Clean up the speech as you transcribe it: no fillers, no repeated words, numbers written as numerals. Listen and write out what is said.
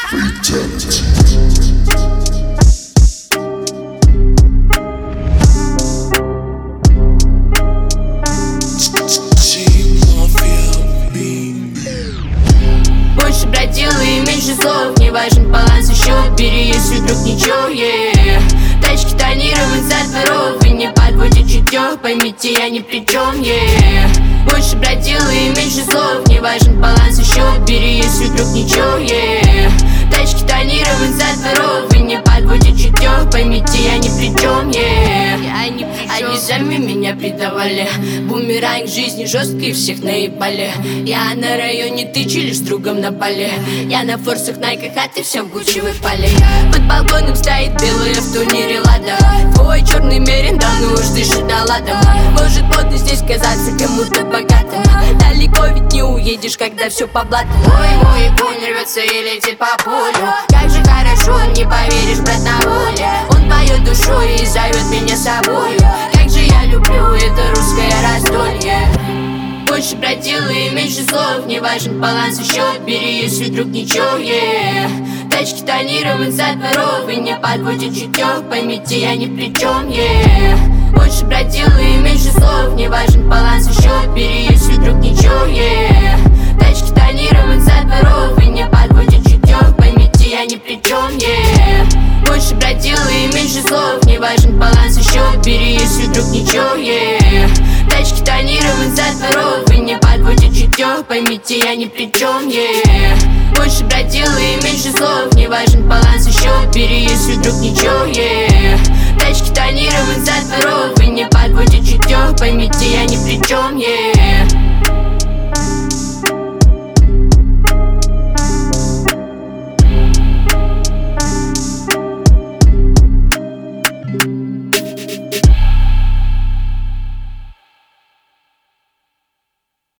Больше бродил и меньше слов, не важен баланс и счет, бери, если вдруг ничего, Тачки тонировать за дворов и не подводит чутье, поймите, я ни при чем, Больше бродил и меньше слов, не важен баланс и счет, бери, если вдруг ничего, Тачки тонировать за дворов и не подводит чутье, поймите, я ни при чем, Они сами меня предавали, бумеранг жизни жесткий, всех наебали. Я на районе, ты чилишь с другом на поле. Я на форсах, найках, а ты все в Гуччи выпали. Под балконом стоит белая в турнире Лада. Твой черный мерин давно уж дышит ладом. Может модно здесь казаться кому-то богатым, далеко ведь не уедешь, когда все по блату. Мой конь рвется и летит по полю. Как же хорошо, не поверишь, брат, на воле. Он поет душой и зовет меня с собою. Как же я люблю это русское раздолье. Больше бродил и меньше слов, не важен баланс и счет, бери, если вдруг ничего, Тачки тонировать за дворов и не подводит чутье, поймите, я ни при чем, Больше бродил и меньше слов, не важен баланс и счет, бери, если вдруг ничего, Тачки тонировать за дворов и не подводит чутье, поймите, я ни при чем, Больше бродил и меньше слов, не важен баланс и счет, бери, если вдруг ничего, Тачки тонировать за дворов и не подводит чутье, поймите, я ни при чем, Больше бродил и меньше слов, не важен баланс и счет, бери, если вдруг ничего,